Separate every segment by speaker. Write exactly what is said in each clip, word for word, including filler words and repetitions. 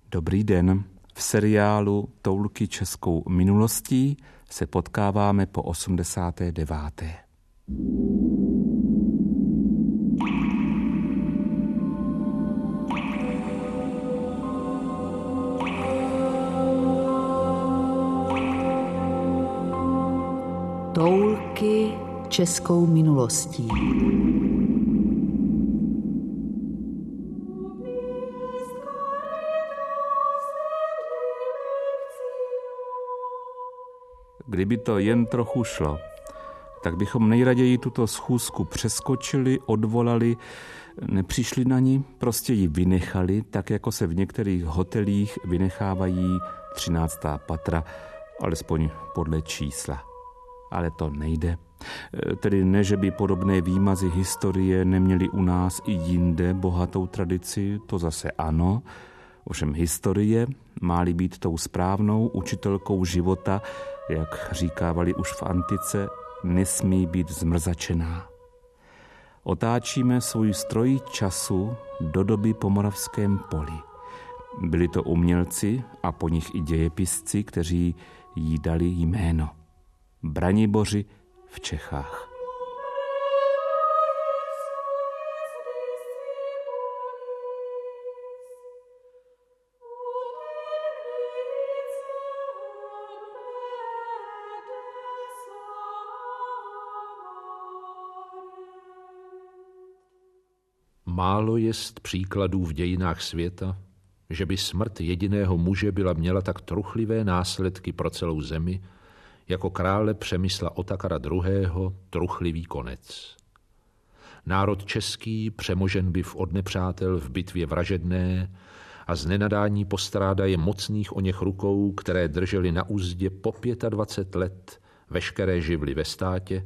Speaker 1: Dobrý den. V seriálu Toulky českou minulostí se potkáváme po osmdesáté deváté.
Speaker 2: Toulky českou minulostí.
Speaker 1: Kdyby to jen trochu šlo, tak bychom nejraději tuto schůzku přeskočili, odvolali, nepřišli na ní, prostě ji vynechali, tak jako se v některých hotelích vynechávají třináctá patra, alespoň podle čísla. Ale to nejde. Tedy ne, že by podobné výmazy historie neměly u nás i jinde bohatou tradici, to zase ano. Ovšem historie má-li být tou správnou učitelkou života, jak říkávali už v antice, nesmí být zmrzačená. Otáčíme svůj stroj času do doby po Moravském poli. Byli to umělci a po nich i dějepisci, kteří jí dali jméno. Braniboři v Čechách.
Speaker 3: Málo jest příkladů v dějinách světa, že by smrt jediného muže byla měla tak truchlivé následky pro celou zemi, jako krále Přemysla Otakara druhého. truchlivý konec. Národ český přemožen byv od nepřátel v bitvě vražedné a z nenadání postrádaje mocných oněch rukou, které drželi na úzdě po dvacet pět let veškeré živly ve státě,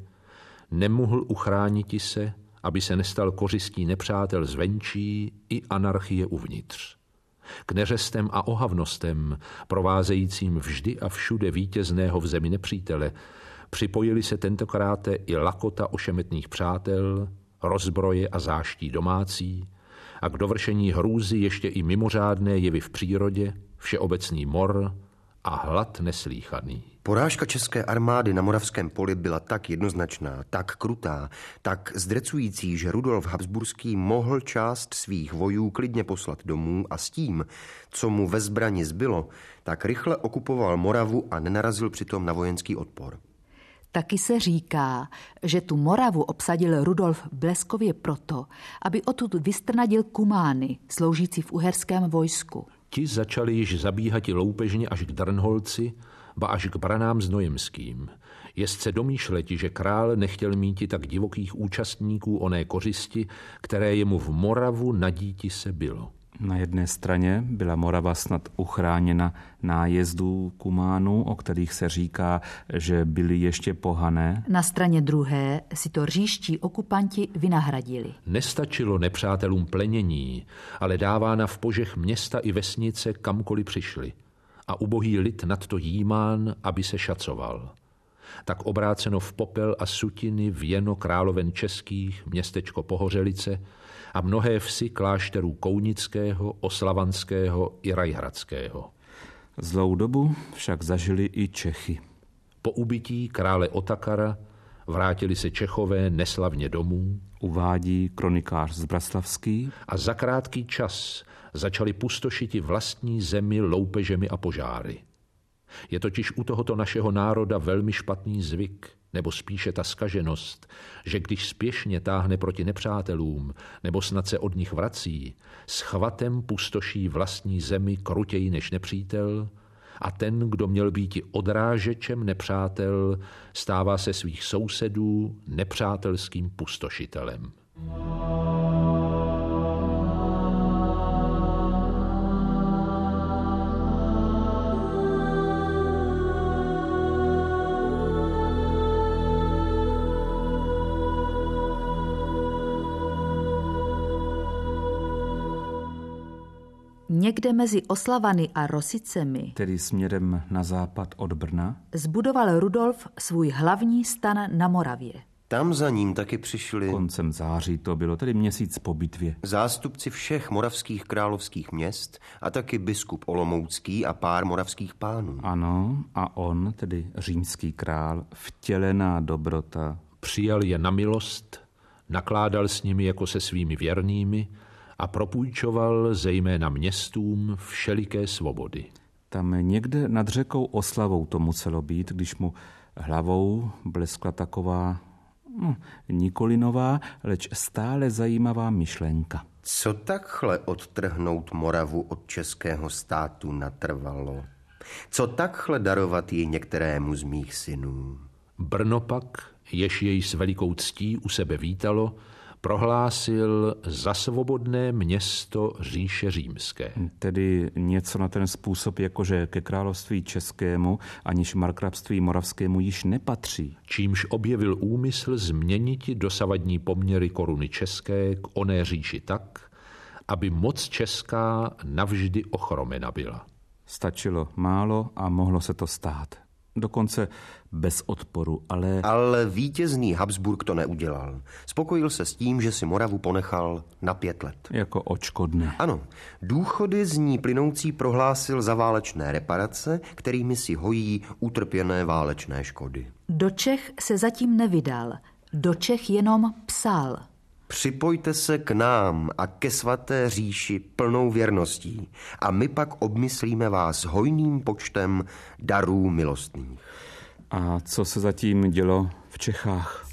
Speaker 3: nemohl uchrániti se, aby se nestal kořistí nepřátel zvenčí i anarchie uvnitř. K neřestem a ohavnostem, provázejícím vždy a všude vítězného v zemi nepřítele, připojili se tentokrát i lakota ošemetných přátel, rozbroje a záští domácí a k dovršení hrůzy ještě i mimořádné jevy v přírodě, všeobecný mor a hlad neslýchaný.
Speaker 4: Porážka české armády na Moravském poli byla tak jednoznačná, tak krutá, tak zdrecující, že Rudolf Habsburský mohl část svých vojů klidně poslat domů a s tím, co mu ve zbrani zbylo, tak rychle okupoval Moravu a nenarazil přitom na vojenský odpor.
Speaker 2: Taky se říká, že tu Moravu obsadil Rudolf v Bleskově proto, aby odtud vystrnadil kumány, sloužící v uherském vojsku.
Speaker 3: Ti začali již zabíhati loupežně až k Drnholci, ba až k branám znojemským. Jest se domýšleti, že král nechtěl míti tak divokých účastníků oné kořisti, které jemu v Moravu nadíti se bylo.
Speaker 1: Na jedné straně byla Morava snad uchráněna nájezdů kumánů, o kterých se říká, že byly ještě pohané.
Speaker 2: Na straně druhé si to říští okupanti vynahradili.
Speaker 3: Nestačilo nepřátelům plenění, ale dávána v požeh města i vesnice, kamkoliv přišli. A ubohý lid nadto jímán, aby se šacoval. Tak obráceno v popel a sutiny věno královen českých, městečko Pohořelice a mnohé vsi klášterů Kounického, Oslavanského i Rajhradského.
Speaker 1: Zlou dobu však zažili i Čechy.
Speaker 3: Po ubytí krále Otakara vrátili se Čechové neslavně domů,
Speaker 1: uvádí kronikář Zbraslavský,
Speaker 3: a za krátký čas začali pustošiti vlastní zemi loupežemi a požáry. Je totiž u tohoto našeho národa velmi špatný zvyk, nebo spíše ta zkaženost, že když spěšně táhne proti nepřátelům, nebo snad se od nich vrací, s chvatem pustoší vlastní zemi krutěji než nepřítel, a ten, kdo měl být odrážečem nepřátel, stává se svých sousedů nepřátelským pustošitelem.
Speaker 2: Někde mezi Oslavany a Rosicemi,
Speaker 1: tedy směrem na západ od Brna,
Speaker 2: zbudoval Rudolf svůj hlavní stan na Moravě.
Speaker 4: Tam za ním taky přišli
Speaker 1: koncem září to bylo, tedy měsíc po bitvě.
Speaker 4: zástupci všech moravských královských měst a taky biskup olomoucký a pár moravských pánů.
Speaker 1: Ano, a on, tedy římský král, vtělená dobrota,
Speaker 3: Přijal je na milost, nakládal s nimi jako se svými věrnými a propůjčoval zejména městům všeliké svobody.
Speaker 1: tam někde nad řekou Oslavou to muselo být, když mu hlavou bleskla taková no, nikolinová, leč stále zajímavá myšlenka.
Speaker 4: Co takhle odtrhnout Moravu od českého státu natrvalo? Co takhle darovat ji některému z mých synů?
Speaker 3: Brno pak, jež jej s velikou ctí u sebe vítalo, prohlásil za svobodné město říše římské.
Speaker 1: Tedy něco na ten způsob, jakože ke království českému aniž markrabství moravskému již nepatří.
Speaker 3: Čímž objevil úmysl změniti dosavadní poměry koruny české k oné říši tak, aby moc česká navždy ochromena byla.
Speaker 1: Stačilo málo a mohlo se to stát. Dokonce bez odporu, ale...
Speaker 4: Ale vítězný Habsburg to neudělal. Spokojil se s tím, že si Moravu ponechal na pět let.
Speaker 1: Jako odškodné.
Speaker 4: Ano, důchody z ní plynoucí prohlásil za válečné reparace, kterými si hojí utrpěné válečné škody.
Speaker 2: Do Čech se zatím nevydal, do Čech jenom psal.
Speaker 4: Připojte se k nám a ke svaté říši plnou věrností a my pak obmyslíme vás hojným počtem darů milostných.
Speaker 1: A co se zatím dělo v Čechách?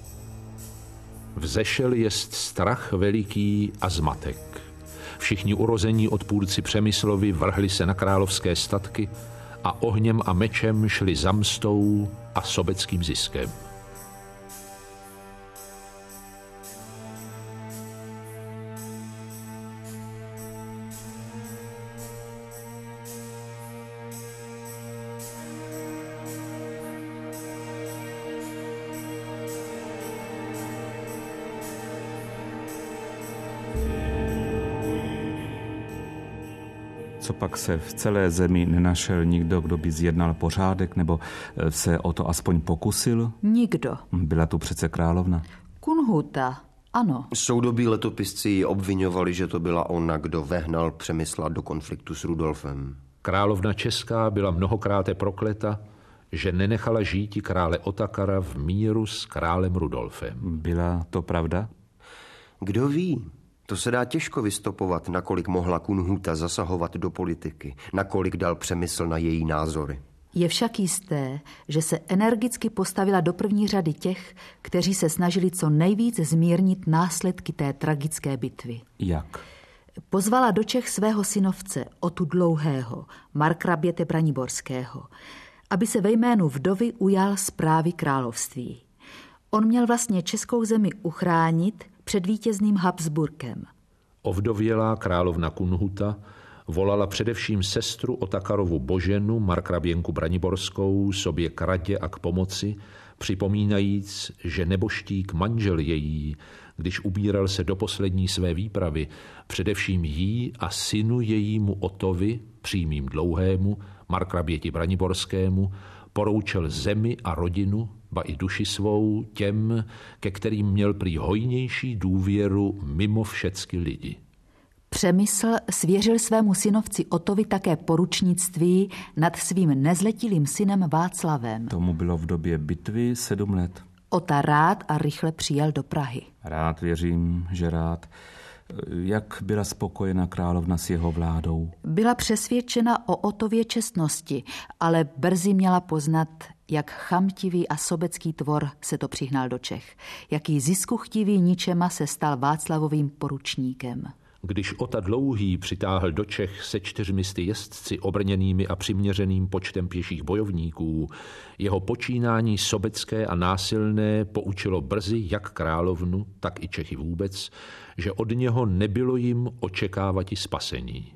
Speaker 3: Vzešel jest strach veliký a zmatek. Všichni urození odpůrci Přemyslovi vrhli se na královské statky a ohněm a mečem šli za mstou a sobeckým ziskem.
Speaker 1: Co pak se v celé zemi nenašel nikdo, kdo by zjednal pořádek nebo se o to aspoň pokusil?
Speaker 2: Nikdo.
Speaker 1: Byla tu přece královna.
Speaker 2: Kunhuta, ano.
Speaker 4: Soudobí letopisci ji obviňovali, že to byla ona, kdo vehnal Přemysla do konfliktu s Rudolfem.
Speaker 3: Královna česká byla mnohokráte prokleta, že nenechala žíti krále Otakara v míru s králem Rudolfem.
Speaker 1: Byla to pravda?
Speaker 4: Kdo ví? To se dá těžko vystopovat, nakolik mohla Kunhuta zasahovat do politiky, nakolik dal Přemysl na její názory.
Speaker 2: Je však jisté, že se energicky postavila do první řady těch, kteří se snažili co nejvíc zmírnit následky té tragické bitvy.
Speaker 1: Jak?
Speaker 2: Pozvala do Čech svého synovce Otu Dlouhého, markraběte Braniborského, aby se ve jménu vdovy ujal správy království. On měl vlastně českou zemi uchránit před vítězným Habsburkem.
Speaker 3: Ovdovělá královna Kunhuta volala především sestru Otakarovu Boženu, markraběnku Braniborskou, sobě k radě a k pomoci, připomínajíc, že neboštík manžel její, když ubíral se do poslední své výpravy, především jí a synu jejímu Otovi, přímým Dlouhému, markraběti Braniborskému, poroučel zemi a rodinu, ba i duši svou těm, ke kterým měl prý hojnější důvěru mimo všecky lidi.
Speaker 2: Přemysl svěřil svému synovci Otovi také poručnictví nad svým nezletilým synem Václavem.
Speaker 1: Tomu bylo v době bitvy sedm let.
Speaker 2: Ota rád a rychle přijel do Prahy.
Speaker 1: Rád, věřím, že rád. Jak byla spokojena královna s jeho vládou?
Speaker 2: Byla přesvědčena o Otově čestnosti, ale brzy měla poznat, jak chamtivý a sobecký tvor se to přihnal do Čech. Jaký ziskuchtivý ničema se stal Václavovým poručníkem.
Speaker 3: Když Ota Dlouhý přitáhl do Čech se čtyřmi sty jezdci obrněnými a přiměřeným počtem pěších bojovníků, jeho počínání sobecké a násilné poučilo brzy jak královnu, tak i Čechy vůbec, že od něho nebylo jim očekávati spasení.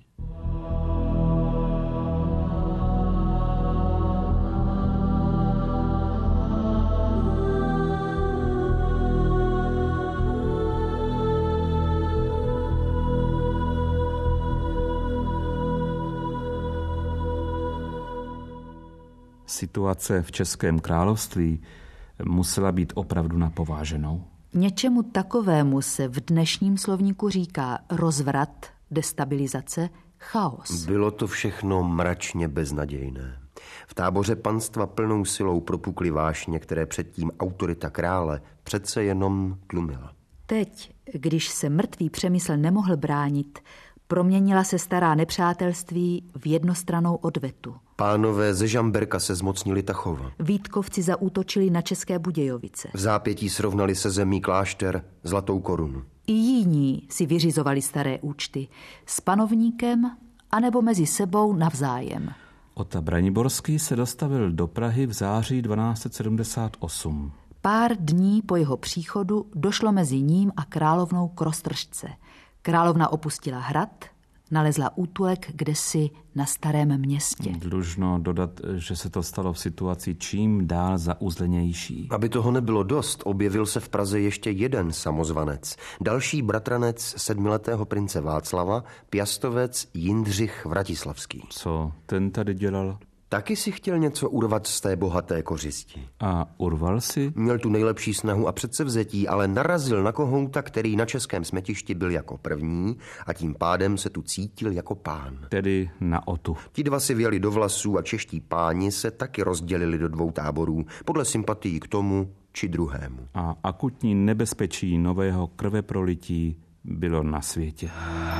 Speaker 1: Situace v Českém království musela být opravdu napováženou.
Speaker 2: Něčemu takovému se v dnešním slovníku říká rozvrat, destabilizace, chaos.
Speaker 4: Bylo to všechno mračně beznadějné. V táboře panstva plnou silou propukly vášně, které předtím autorita krále přece jenom tlumila.
Speaker 2: Teď, když se mrtvý Přemysl nemohl bránit, proměnila se stará nepřátelství v jednostrannou odvetu.
Speaker 4: Pánové ze Žamberka se zmocnili Tachova.
Speaker 2: Vítkovci zaútočili na České Budějovice.
Speaker 4: V zápětí srovnali se zemí klášter Zlatou korunu.
Speaker 2: I jiní si vyřizovali staré účty s panovníkem anebo mezi sebou navzájem.
Speaker 1: Ota Braniborský se dostavil do Prahy v září dvanáct set sedmdesát osm.
Speaker 2: Pár dní po jeho příchodu došlo mezi ním a královnou k roztržce. Královna opustila hrad, nalezla útulek kdesi na Starém Městě.
Speaker 1: Dlužno dodat, že se to stalo v situaci čím dál zauzlenější.
Speaker 4: Aby toho nebylo dost, objevil se v Praze ještě jeden samozvanec. Další bratranec sedmiletého prince Václava, piastovec Jindřich Vratislavský.
Speaker 1: Co ten tady dělal?
Speaker 4: Taky si chtěl něco urvat z té bohaté kořisti.
Speaker 1: A urval si?
Speaker 4: Měl tu nejlepší snahu a předsevzetí, ale narazil na kohouta, který na českém smetišti byl jako první a tím pádem se tu cítil jako pán.
Speaker 1: Tedy na Otu.
Speaker 4: Ti dva si vjeli do vlasů a čeští páni se taky rozdělili do dvou táborů, podle sympatií k tomu či druhému.
Speaker 1: A akutní nebezpečí nového krveprolití bylo na světě.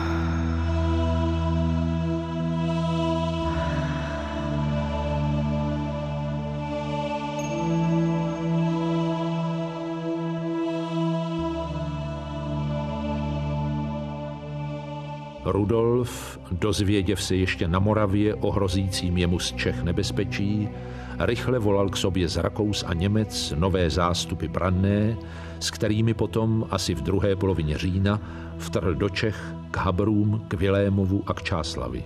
Speaker 3: Rudolf, dozvěděv se ještě na Moravě o hrozícím jemu z Čech nebezpečí, rychle volal k sobě z Rakous a Němec nové zástupy branné, s kterými potom asi v druhé polovině října vtrhl do Čech k Habrům, k Vilémovu a k Čáslavi.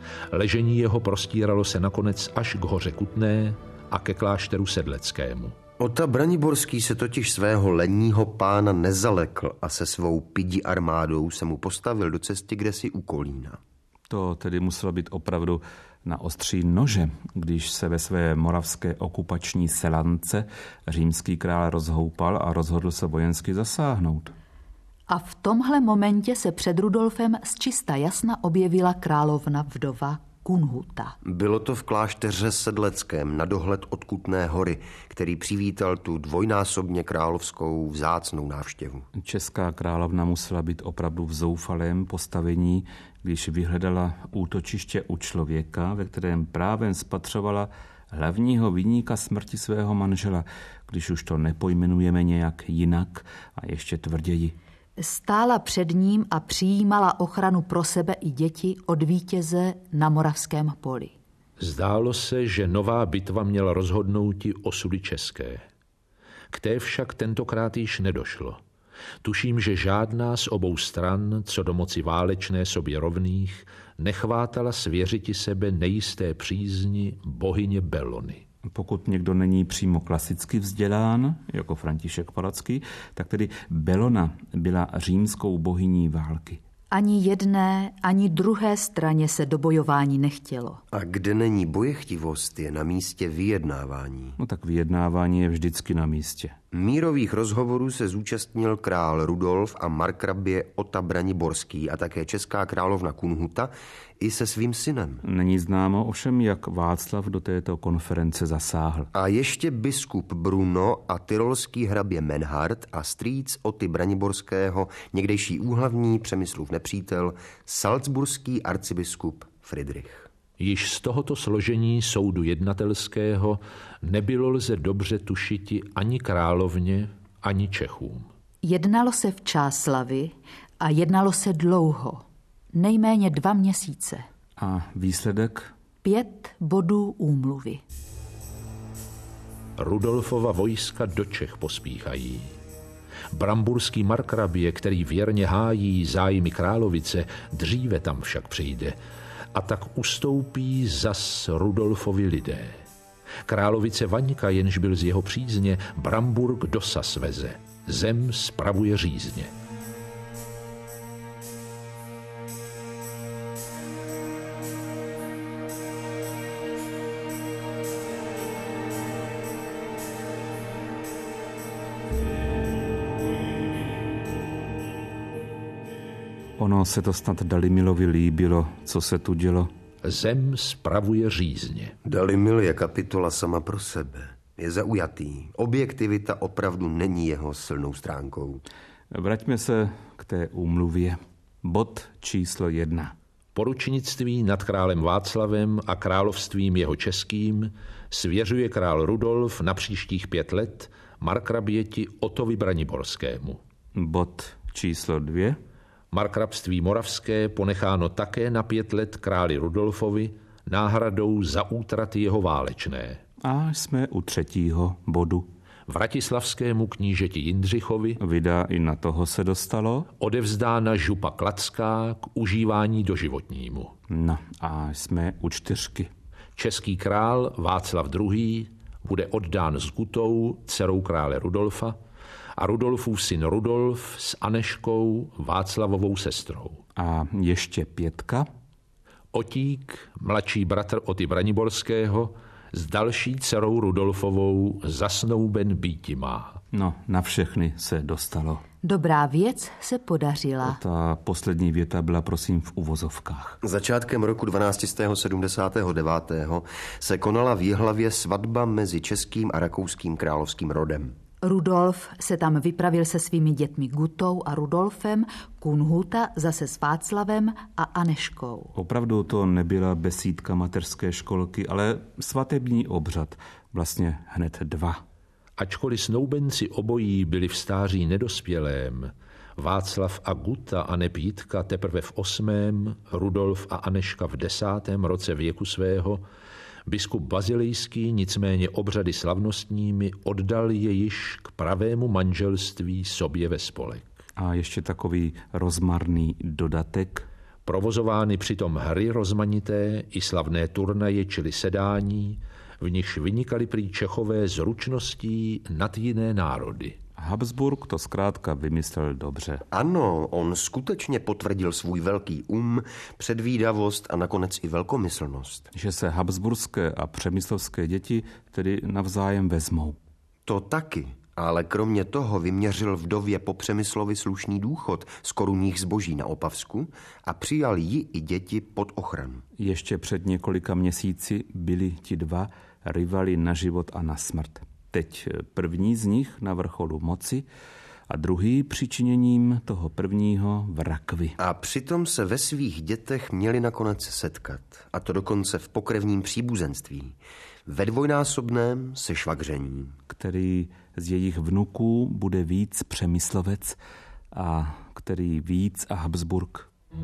Speaker 3: Ležení jeho prostíralo se nakonec až k hoře Kutné a ke klášteru Sedleckému.
Speaker 4: Ota Braniborský se totiž svého lenního pána nezalekl a se svou pidi armádou se mu postavil do cesty kdesi u Kolína.
Speaker 1: To tedy muselo být opravdu na ostří nože, když se ve své moravské okupační Selance římský král rozhoupal a rozhodl se vojensky zasáhnout.
Speaker 2: A v tomhle momentě se před Rudolfem z čista jasna objevila královna vdova Kunhuta.
Speaker 4: Bylo to v klášteře Sedleckém na dohled od Kutné hory, který přivítal tu dvojnásobně královskou vzácnou návštěvu.
Speaker 1: Česká královna musela být opravdu v zoufalém postavení, když vyhledala útočiště u člověka, ve kterém právem spatřovala hlavního viníka smrti svého manžela, když už to nepojmenujeme nějak jinak a ještě tvrději.
Speaker 2: Stála před ním a přijímala ochranu pro sebe i děti od vítěze na Moravském poli.
Speaker 3: Zdálo se, že nová bitva měla rozhodnouti osudy české. K té však tentokrát již nedošlo. Tuším, že žádná z obou stran, co do moci válečné sobě rovných, nechvátala svěřiti sebe nejisté přízni bohyně Belony.
Speaker 1: Pokud někdo není přímo klasicky vzdělán, jako František Palacký, tak tedy Belona byla římskou bohyní války.
Speaker 2: Ani jedné, ani druhé straně se do bojování nechtělo.
Speaker 4: A kde není bojechtivost, je na místě vyjednávání.
Speaker 1: No tak vyjednávání je vždycky na místě.
Speaker 4: Mírových rozhovorů se zúčastnil král Rudolf a markrabě Ota Braniborský a také česká královna Kunhuta i se svým synem.
Speaker 1: Není známo ovšem, jak Václav do této konference zasáhl.
Speaker 4: A ještě biskup Bruno a tyrolský hrabě Menhard a strýc Oty Braniborského, někdejší úhlavní Přemyslův nepřítel, salcburský arcibiskup Fridrich.
Speaker 3: Již z tohoto složení soudu jednatelského nebylo lze dobře tušiti ani královně, ani Čechům.
Speaker 2: Jednalo se v Čáslavi a jednalo se dlouho, nejméně dva měsíce.
Speaker 1: A výsledek?
Speaker 2: Pět bodů úmluvy.
Speaker 3: Rudolfova vojska do Čech pospíchají. Bramburský markrabě, který věrně hájí zájmy královice, dříve tam však přijde a tak ustoupí zas Rudolfovi lidé. Královice Vaňka, jenž byl z jeho přízně, Bramburg dosa sveze. Zem spravuje řízně.
Speaker 1: Ono se to snad Dalimilovi líbilo, co se tu dělo.
Speaker 3: Zem spravuje řízně.
Speaker 4: Dalimil je kapitola sama pro sebe. Je zaujatý. Objektivita opravdu není jeho silnou stránkou.
Speaker 1: Vraťme se k té úmluvě. Bod číslo jedna.
Speaker 3: Poručnictví nad králem Václavem a královstvím jeho českým svěřuje král Rudolf na příštích pět let markraběti Otovi Braniborskému.
Speaker 1: Bod číslo dvě.
Speaker 3: Markrabství moravské ponecháno také na pět let králi Rudolfovi náhradou za útraty jeho válečné.
Speaker 1: A jsme u třetího bodu.
Speaker 3: Vratislavskému knížeti Jindřichovi
Speaker 1: Vida i na toho se dostalo.
Speaker 3: odevzdána župa Kladská k užívání doživotnímu.
Speaker 1: No a jsme u čtyřky.
Speaker 3: Český král Václav druhý. bude oddán s Gutou, dcerou krále Rudolfa, a Rudolfův syn Rudolf s Aneškou, Václavovou sestrou.
Speaker 1: A ještě pětka?
Speaker 3: Otík, mladší bratr Oty Braniborského, s další dcerou Rudolfovou zasnouben býti má.
Speaker 1: No, na všechny se dostalo.
Speaker 2: Dobrá věc se podařila.
Speaker 1: Ta poslední věta byla prosím v uvozovkách.
Speaker 4: Začátkem roku dvanáct set sedmdesát devět se konala v Jihlavě svatba mezi českým a rakouským královským rodem.
Speaker 2: Rudolf se tam vypravil se svými dětmi Gutou a Rudolfem, Kunhuta zase s Václavem a Aneškou.
Speaker 1: Opravdu to nebyla besídka mateřské školky, ale svatební obřad, vlastně hned dva.
Speaker 3: Ačkoliv snoubenci obojí byli v stáří nedospělém, Václav a Guta a Nepítka teprve v osmém, Rudolf a Aneška v desátém roce věku svého, biskup Bazilejský nicméně obřady slavnostními oddal je již k pravému manželství sobě ve spolek.
Speaker 1: A ještě takový rozmarný dodatek.
Speaker 3: Provozovány přitom hry rozmanité i slavné turnaje, čili sedání, v nichž vynikali prý Čechové zručností nad jiné národy.
Speaker 1: Habsburg to zkrátka vymyslel dobře.
Speaker 4: Ano, on skutečně potvrdil svůj velký um, předvídavost a nakonec i velkomyslnost.
Speaker 1: Že se habsburské a přemyslovské děti tedy navzájem vezmou.
Speaker 4: To taky, ale kromě toho vyměřil vdově po Přemyslovi slušný důchod z korunních zboží na Opavsku a přijal ji i děti pod ochranu.
Speaker 1: Ještě před několika měsíci byli ti dva rivali na život a na smrt. Teď první z nich na vrcholu moci a druhý přičiněním toho prvního v rakvi.
Speaker 4: A přitom se ve svých dětech měli nakonec setkat. A to dokonce v pokrevním příbuzenství. Ve dvojnásobném sešvagření.
Speaker 1: Který z jejich vnuků bude víc Přemyslovec a který víc a Habsburg.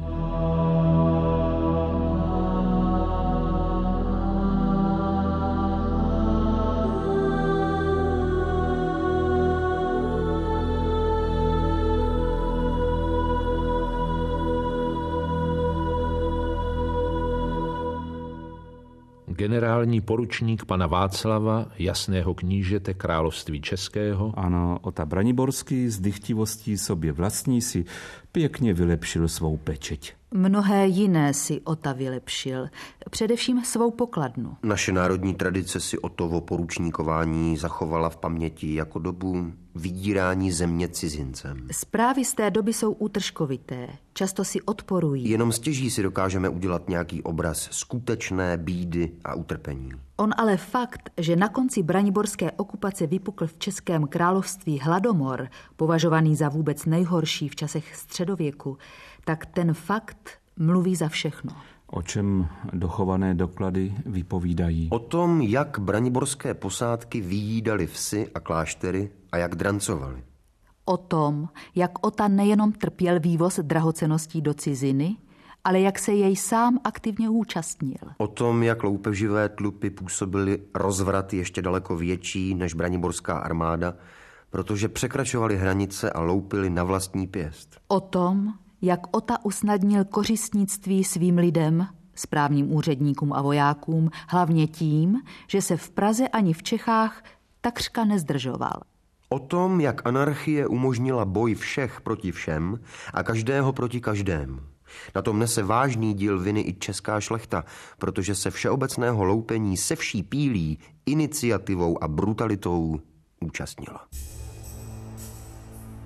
Speaker 3: Generální poručník pana Václava, jasného knížete království českého.
Speaker 1: Ano, Ota Braniborský s dychtivostí sobě vlastní si pěkně vylepšil svou pečeť.
Speaker 2: Mnohé jiné si Ota vylepšil, především svou pokladnu.
Speaker 4: Naše národní tradice si Otovo poručníkování zachovala v paměti jako dobu vydírání země cizincem.
Speaker 2: Zprávy z té doby jsou útržkovité, často si odporují.
Speaker 4: Jenom stěží si dokážeme udělat nějaký obraz skutečné bídy a utrpení.
Speaker 2: On ale fakt, že na konci braniborské okupace vypukl v Českém království hladomor, považovaný za vůbec nejhorší v časech středověku, tak ten fakt mluví za všechno.
Speaker 1: O čem dochované doklady vypovídají?
Speaker 4: O tom, jak braniborské posádky vyjídali vsi a kláštery a jak drancovali.
Speaker 2: O tom, jak Ota nejenom trpěl vývoz drahocenností do ciziny, ale jak se jej sám aktivně účastnil.
Speaker 4: O tom, jak loupeživé tlupy působily rozvrat ještě daleko větší než braniborská armáda, protože překračovali hranice a loupili na vlastní pěst.
Speaker 2: O tom, jak Ota usnadnil kořistnictví svým lidem, správním úředníkům a vojákům, hlavně tím, že se v Praze ani v Čechách takřka nezdržoval.
Speaker 4: O tom, jak anarchie umožnila boj všech proti všem a každého proti každému. Na tom nese vážný díl viny i česká šlechta, protože se všeobecného loupení se vší pílí, iniciativou a brutalitou účastnila.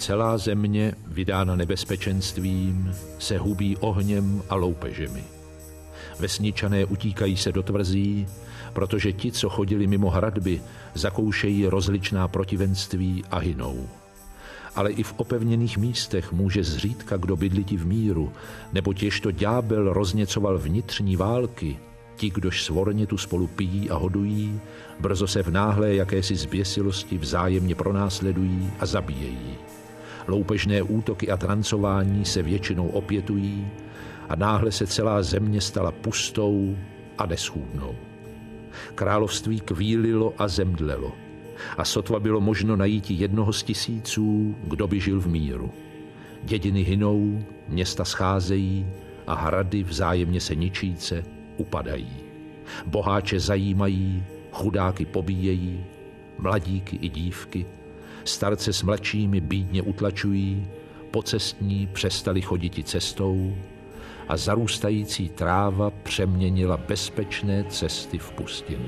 Speaker 3: Celá země, vydána nebezpečenstvím, se hubí ohněm a loupežemi. Vesničané utíkají se do tvrzí, protože ti, co chodili mimo hradby, zakoušejí rozličná protivenství a hynou. Ale i v opevněných místech může zřídka kdo bydliti v míru, nebo těžto ďábel rozněcoval vnitřní války, ti, kdož svorně tu spolu pijí a hodují, brzo se v náhlé jakési zběsilosti vzájemně pronásledují a zabíjejí. Loupežné útoky a trancování se většinou opětují a náhle se celá země stala pustou a neschůdnou. Království kvílilo a zemdlelo a sotva bylo možno najít jednoho z tisíců, kdo by žil v míru. Dědiny hynou, města scházejí a hrady vzájemně se ničíce upadají. Boháče zajímají, chudáky pobíjejí, mladíky i dívky, starce s mladšími bídně utlačují, pocestní přestali choditi cestou a zarůstající tráva přeměnila bezpečné cesty v pustinu.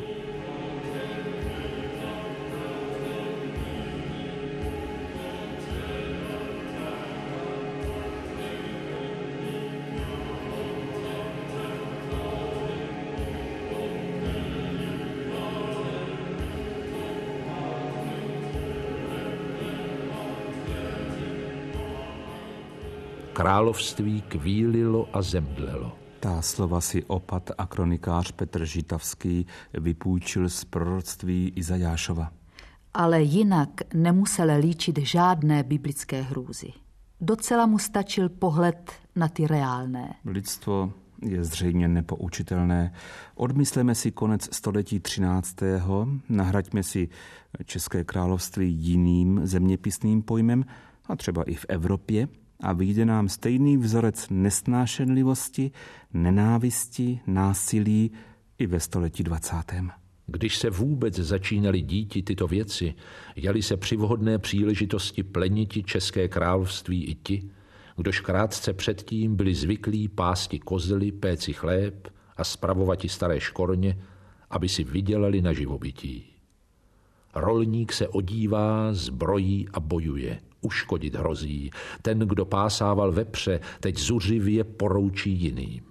Speaker 3: Království kvílilo a zemdlelo.
Speaker 1: Ta slova si opat a kronikář Petr Žitavský vypůjčil z proroctví Izajášova.
Speaker 2: Ale jinak nemusel líčit žádné biblické hrůzy. Docela mu stačil pohled na ty reálné.
Speaker 1: Lidstvo je zřejmě nepoučitelné. Odmysleme si konec století třináctého Nahraďme si České království jiným zeměpisným pojmem a třeba i v Evropě a vyjde nám stejný vzorec nesnášenlivosti, nenávisti, násilí i ve století dvacátém
Speaker 3: Když se vůbec začínaly díti tyto věci, jali se při vhodné příležitosti pleniti České království i ti, kdož krátce předtím byli zvyklí pásti kozly, péci chléb a spravovati staré škorně, aby si vydělali na živobytí. Rolník se odívá, zbrojí a bojuje. Uškodit hrozí. Ten, kdo pásával vepře, teď zuřivě poroučí jiným.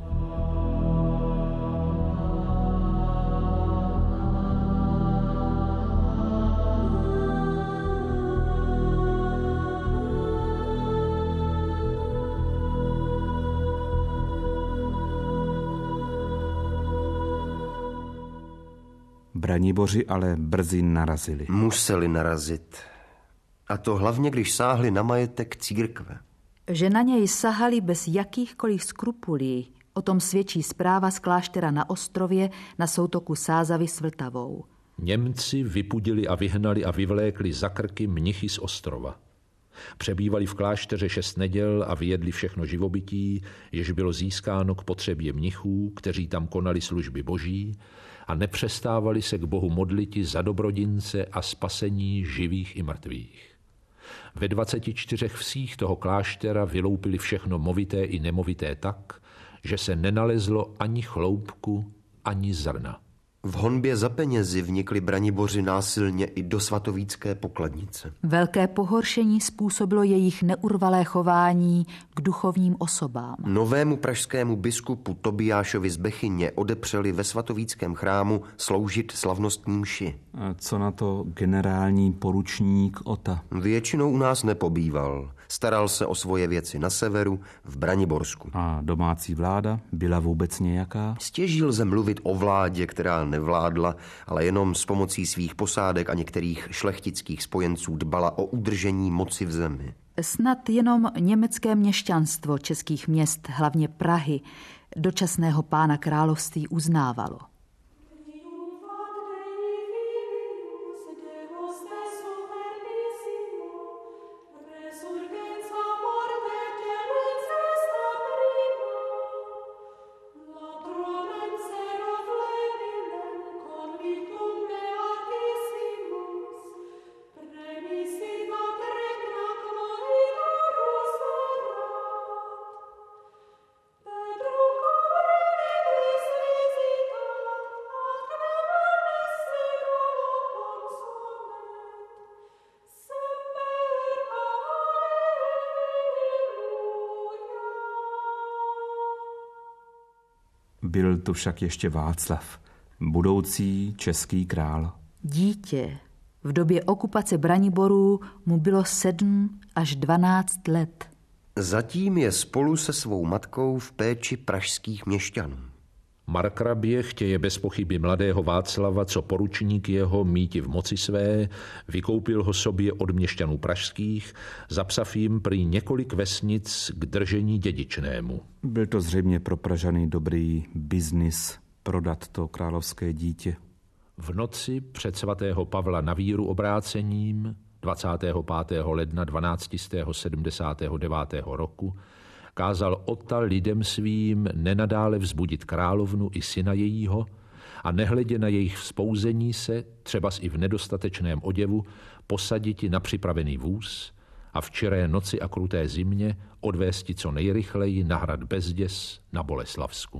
Speaker 1: Braniboři ale brzy narazili.
Speaker 4: Museli narazit. A to hlavně, když sáhli na majetek církve.
Speaker 2: Že na něj sahali bez jakýchkoliv skrupulí, o tom svědčí zpráva z kláštera na ostrově na soutoku Sázavy s Vltavou.
Speaker 3: Němci vypudili a vyhnali a vyvlékli za krky mnichy z ostrova. Přebývali v klášteře šest neděl a vyjedli všechno živobytí, jež bylo získáno k potřebě mnichů, kteří tam konali služby boží a nepřestávali se k Bohu modliti za dobrodince a spasení živých i mrtvých. Ve dvaceti čtyřech vsích toho kláštera vyloupili všechno movité i nemovité tak, že se nenalezlo ani chloupku, ani zrna.
Speaker 4: V honbě za penězi vnikli Braniboři násilně i do svatovícké pokladnice.
Speaker 2: Velké pohoršení způsobilo jejich neurvalé chování k duchovním osobám.
Speaker 4: Novému pražskému biskupu Tobiášovi z Bechyně odepřeli ve svatovíckém chrámu sloužit slavnostní mši.
Speaker 1: A co na to generální poručník Ota?
Speaker 4: Většinou u nás nepobýval. Staral se o svoje věci na severu, v Braniborsku.
Speaker 1: A domácí vláda byla vůbec nějaká?
Speaker 4: Stěží lze mluvit o vládě, která nevládla, ale jenom s pomocí svých posádek a některých šlechtických spojenců dbala o udržení moci v zemi.
Speaker 2: Snad jenom německé měšťanstvo českých měst, hlavně Prahy, dočasného pána království uznávalo.
Speaker 1: Byl tu však ještě Václav, budoucí český král.
Speaker 2: Dítě. V době okupace Braniborů mu bylo sedm až dvanáct let.
Speaker 4: Zatím je spolu se svou matkou v péči pražských měšťanů.
Speaker 3: Markrabě chtěje bez pochyby mladého Václava, co poručník jeho míti v moci své, vykoupil ho sobě od měšťanů pražských, zapsav jim prý několik vesnic k držení dědičnému.
Speaker 1: Byl to zřejmě pro Pražany dobrý biznis prodat to královské dítě.
Speaker 3: V noci před svatého Pavla na víru obrácením dvacátého pátého ledna dvanáct set sedmdesát devět roku kázal Ota lidem svým nenadále vzbudit královnu i syna jejího a nehledě na jejich vzpouzení se, třebas i v nedostatečném oděvu, posaditi na připravený vůz a v čiré noci a kruté zimě odvésti co nejrychleji na hrad Bezděs na Boleslavsku.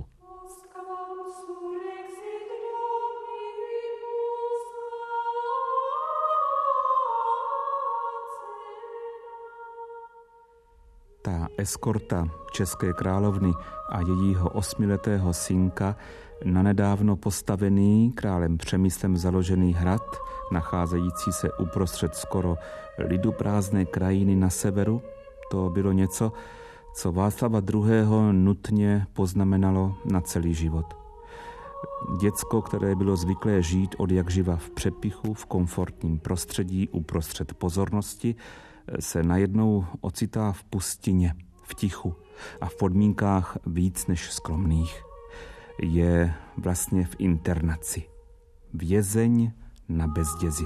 Speaker 1: Ta eskorta české královny a jejího osmiletého synka na nedávno postavený králem Přemyslem založený hrad, nacházející se uprostřed skoro liduprázdné krajiny na severu, to bylo něco, co Václava druhého. nutně poznamenalo na celý život. Děcko, které bylo zvyklé žít od jakživa v přepichu, v komfortním prostředí uprostřed pozornosti, se najednou ocitá v pustině, v tichu a v podmínkách víc než skromných. Je vlastně v internaci. Vězeň na Bezdězi.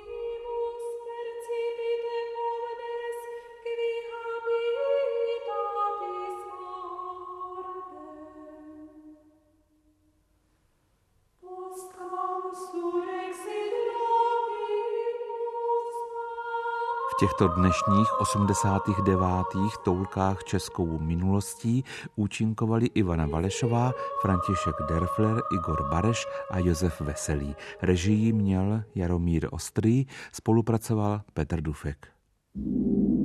Speaker 1: V těchto dnešních osmdesátých devátých toulkách českou minulostí účinkovali Ivana Valešová, František Derfler, Igor Bareš a Josef Veselý. Režii měl Jaromír Ostrý, spolupracoval Petr Dufek.